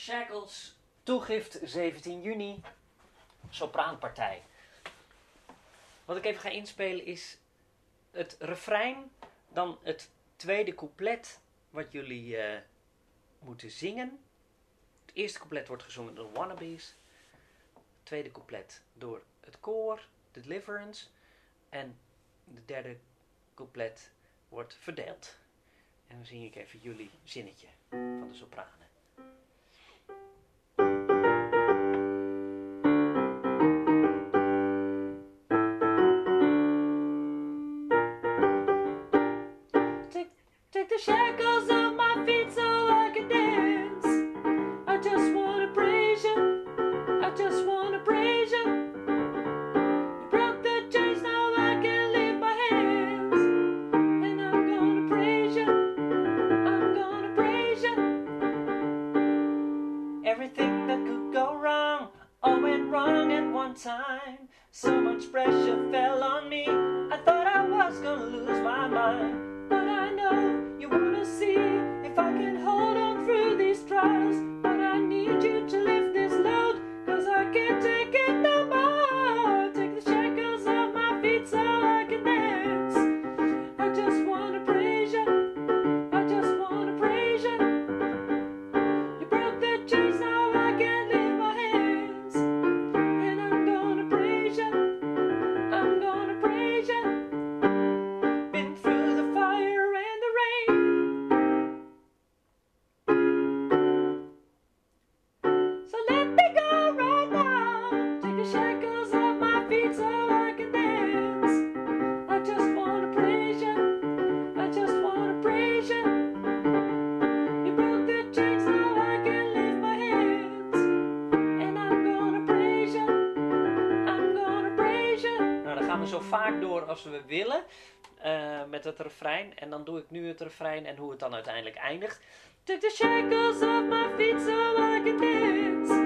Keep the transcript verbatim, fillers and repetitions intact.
Shackles, toegift zeventien juni, sopraanpartij. Wat ik even ga inspelen is het refrein, dan het tweede couplet wat jullie uh, moeten zingen. Het eerste couplet wordt gezongen door de Wannabes. Het tweede couplet door het koor, de Deliverance. En de derde couplet wordt verdeeld. En dan zing ik even jullie zinnetje van de sopranen. Take the shackles off my feet so I can dance. I just wanna praise you. I just wanna praise you. You broke the chains, now I can lift my hands. And I'm gonna praise you. I'm gonna praise you. Everything that could go wrong all went wrong at one time. So much pressure fell on me, I thought I was gonna lose my mind. But I know you wanna see if I can hold on through these trials. But I need you to lift this load, cause I can't take it no more. Take the shackles off my feet so I can dance. I just wanna praise you. I just wanna praise you. You broke the chains, now I can lift my hands. And I'm gonna praise you. I'm gonna praise you. Been through the fire and the rain. So let me go right now. Take the shackles off my feet so I can dance. I just wanna praise you. I just wanna praise you. You broke the chains, now I can lift my hands. And I'm gonna praise you. I'm gonna praise you. Nou, dan gaan we zo vaak door als we willen. Uh, met het refrein. En dan doe ik nu het refrein en hoe het dan uiteindelijk eindigt. Take the shackles off my feet so I can dance.